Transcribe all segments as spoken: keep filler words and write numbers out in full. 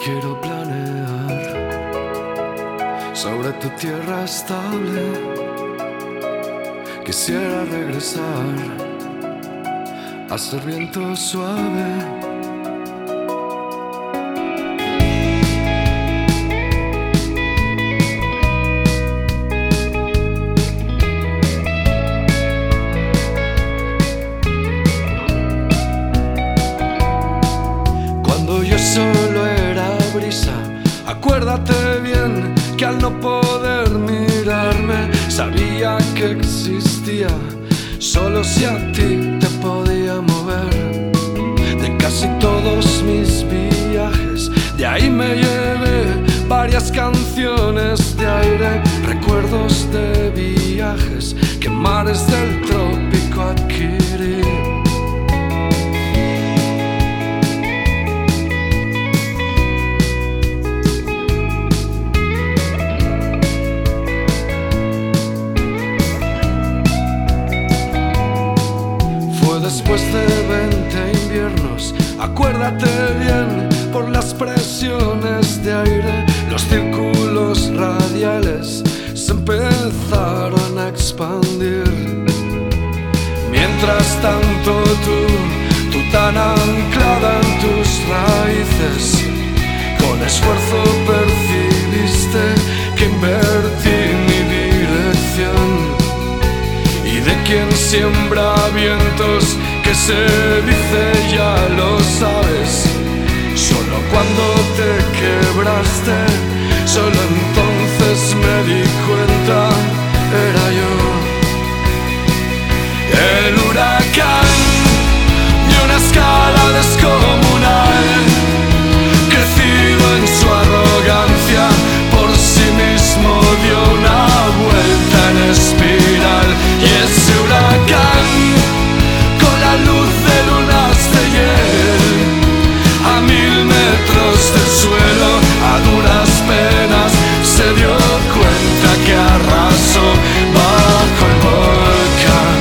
Quiero planear sobre tu tierra estable. Quisiera regresar a ser viento suave. Cuando yo solo era brisa, acuérdate bien que al no poder mirarme sabía que existía solo si a ti te podía mover. De casi todos mis viajes, de ahí me llevé varias canciones de aire, recuerdos de viajes que mares del trópico adquirí. Después de veinte inviernos, acuérdate bien, por las presiones de aire, los círculos radiales se empezaron a expandir. Mientras tanto tú, tú tan anclada en tus raíces, con esfuerzo percibiste que invertí mi dirección. Y de quien siembra vientos, que se dice ya lo sabes. Solo cuando te quebraste, solo entonces me di cuenta, era yo el huracán de una escala descomunal, crecido en su arrogancia, por sí mismo dio una vuelta en espiral. Y ese huracán, con la luz de lunas de hiel, a mil metros del suelo, a duras penas se dio cuenta que arrasó bajo el volcán.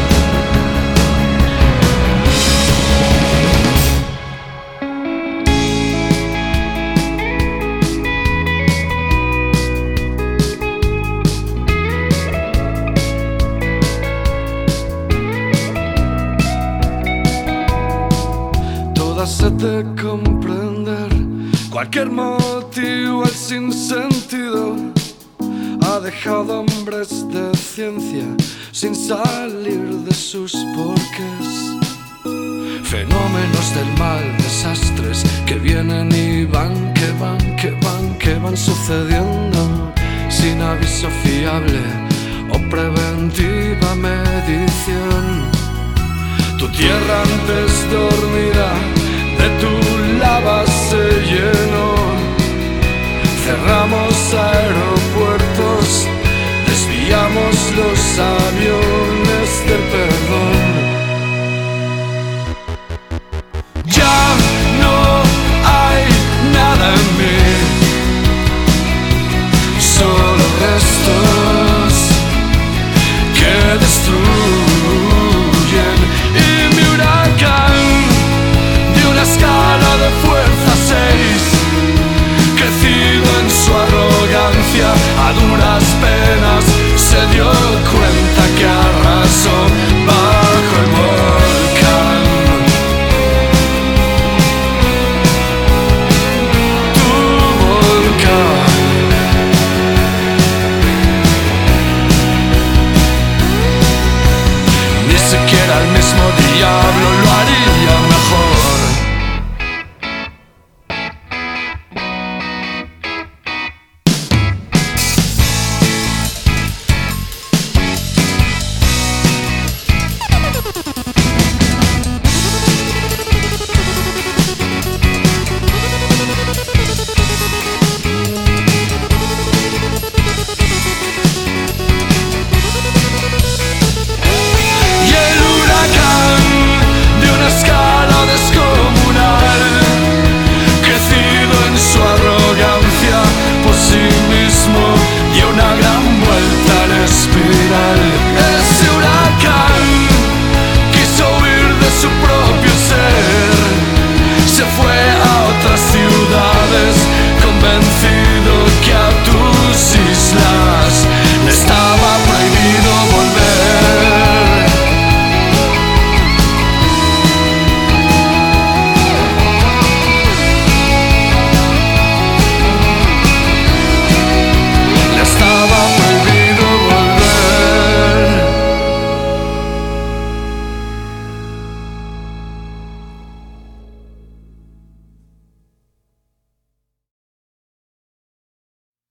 Sed de comprender cualquier motivo, el sinsentido ha dejado hombres de ciencia sin salir de sus porqués. Fenómenos del mal, desastres que vienen y van, que van, que van, que van sucediendo sin aviso fiable o preventiva medición. Tu tierra antes dormida, de tu lava